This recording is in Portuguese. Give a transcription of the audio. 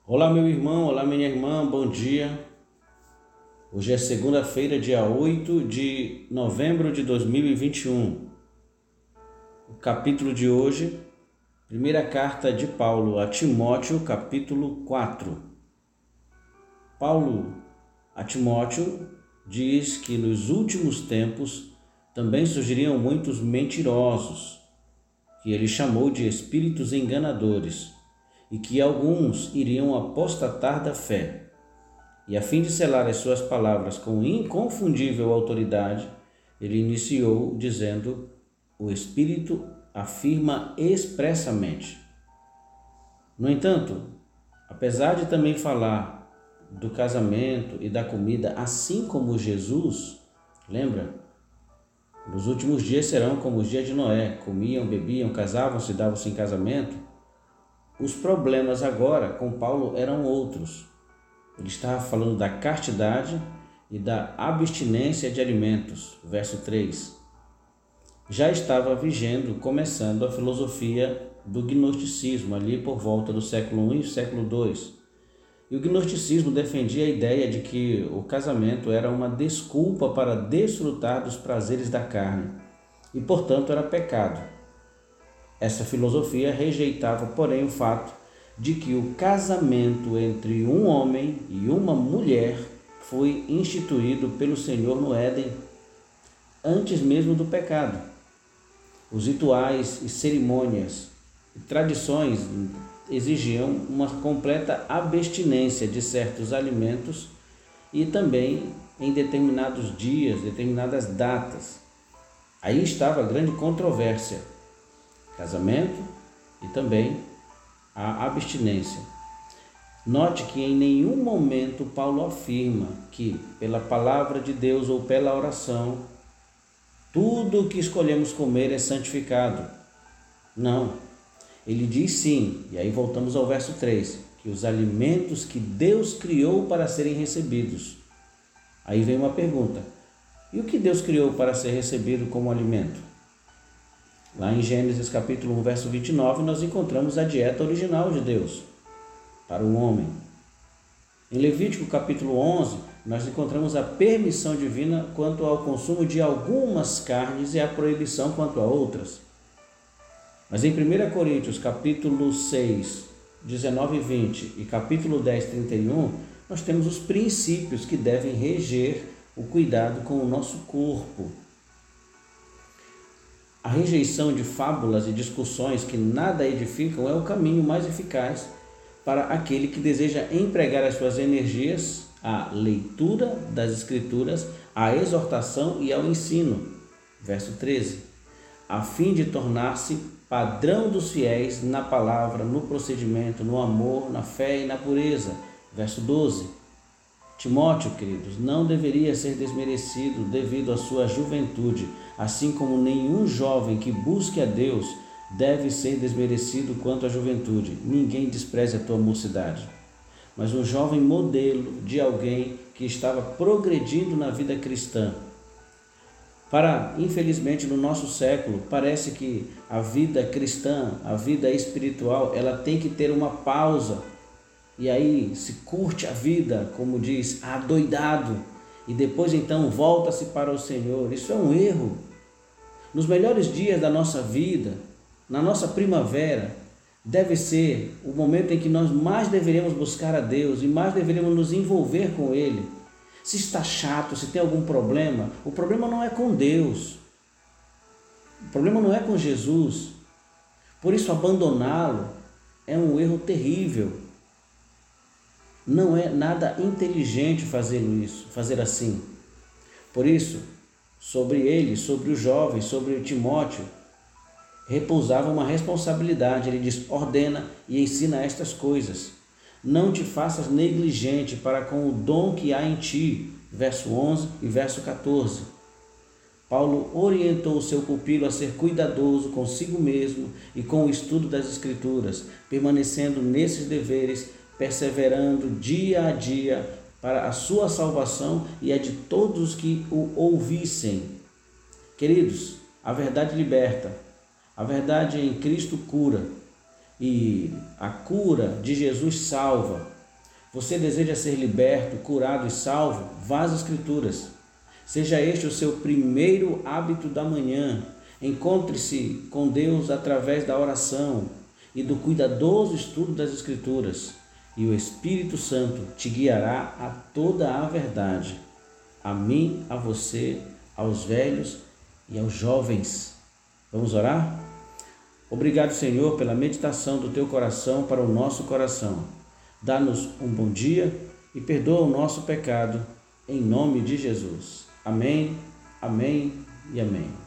Olá, meu irmão, olá, minha irmã, bom dia. Hoje é segunda-feira, dia 8 de novembro de 2021. O capítulo de hoje, primeira carta de Paulo a Timóteo, capítulo 4. Paulo a Timóteo diz que nos últimos tempos também surgiriam muitos mentirosos, que ele chamou de espíritos enganadores, e que alguns iriam apostatar da fé. E a fim de selar as suas palavras com inconfundível autoridade, ele iniciou dizendo: o Espírito afirma expressamente. No entanto, apesar de também falar do casamento e da comida, assim como Jesus, lembra? Nos últimos dias serão como os dias de Noé: comiam, bebiam, casavam-se, davam-se em casamento. Os problemas agora com Paulo eram outros. Ele estava falando da castidade e da abstinência de alimentos, verso 3. Já estava vigendo, começando a filosofia do gnosticismo, ali por volta do século I e século II. E o gnosticismo defendia a ideia de que o casamento era uma desculpa para desfrutar dos prazeres da carne e, portanto, era pecado. Essa filosofia rejeitava, porém, o fato de que o casamento entre um homem e uma mulher foi instituído pelo Senhor no Éden, antes mesmo do pecado. Os rituais e cerimônias e tradições exigiam uma completa abstinência de certos alimentos e também em determinados dias, determinadas datas. Aí estava a grande controvérsia: casamento e também a abstinência. Note que em nenhum momento Paulo afirma que, pela palavra de Deus ou pela oração, tudo o que escolhemos comer é santificado. Não. Ele diz sim, e aí voltamos ao verso 3, que os alimentos que Deus criou para serem recebidos. Aí vem uma pergunta: e o que Deus criou para ser recebido como alimento? Lá em Gênesis capítulo 1, verso 29, nós encontramos a dieta original de Deus para o homem. Em Levítico capítulo 11, nós encontramos a permissão divina quanto ao consumo de algumas carnes e a proibição quanto a outras. Mas em 1 Coríntios capítulo 6, 19 e 20 e capítulo 10, 31, nós temos os princípios que devem reger o cuidado com o nosso corpo. A rejeição de fábulas e discussões que nada edificam é o caminho mais eficaz para aquele que deseja empregar as suas energias à leitura das Escrituras, à exortação e ao ensino. Verso 13. A fim de tornar-se padrão dos fiéis na palavra, no procedimento, no amor, na fé e na pureza. Verso 12. Timóteo, queridos, não deveria ser desmerecido devido à sua juventude, assim como nenhum jovem que busque a Deus deve ser desmerecido quanto à juventude. Ninguém despreze a tua mocidade. Mas um jovem modelo de alguém que estava progredindo na vida cristã. Infelizmente, no nosso século, parece que a vida cristã, a vida espiritual, ela tem que ter uma pausa. E aí se curte a vida, como diz, adoidado, e depois então volta-se para o Senhor. Isso é um erro. Nos melhores dias da nossa vida, na nossa primavera, deve ser o momento em que nós mais deveríamos buscar a Deus e mais deveríamos nos envolver com Ele. Se está chato, se tem algum problema, o problema não é com Deus, o problema não é com Jesus. Por isso, abandoná-lo é um erro terrível. Não é nada inteligente fazer assim. Por isso, sobre ele, sobre o jovem, sobre o Timóteo, repousava uma responsabilidade. Ele diz: ordena e ensina estas coisas. Não te faças negligente para com o dom que há em ti. Verso 11 e verso 14. Paulo orientou o seu pupilo a ser cuidadoso consigo mesmo e com o estudo das Escrituras, permanecendo nesses deveres, perseverando dia a dia para a sua salvação e a de todos os que o ouvissem. Queridos, a verdade liberta, a verdade em Cristo cura, e a cura de Jesus salva. Você deseja ser liberto, curado e salvo? Vá às Escrituras. Seja este o seu primeiro hábito da manhã. Encontre-se com Deus através da oração e do cuidadoso estudo das Escrituras, e o Espírito Santo te guiará a toda a verdade. A mim, a você, aos velhos e aos jovens. Vamos orar? Obrigado, Senhor, pela meditação do teu coração para o nosso coração. Dá-nos um bom dia e perdoa o nosso pecado, em nome de Jesus. Amém, amém e amém.